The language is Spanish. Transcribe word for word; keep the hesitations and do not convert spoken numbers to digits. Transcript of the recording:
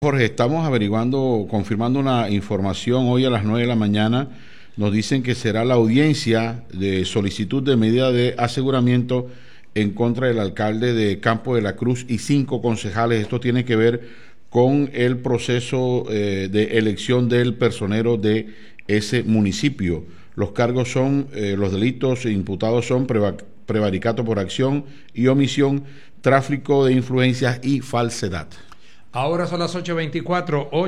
Jorge, estamos averiguando, confirmando una información hoy a las nueve de la mañana. Nos dicen que será la audiencia de solicitud de medida de aseguramiento en contra del alcalde de Campo de la Cruz y cinco concejales. Esto tiene que ver con el proceso eh, de elección del personero de ese municipio. Los cargos son, eh, los delitos imputados son preva- prevaricato por acción y omisión, tráfico de influencias y falsedad. Ahora son las ocho veinticuatro.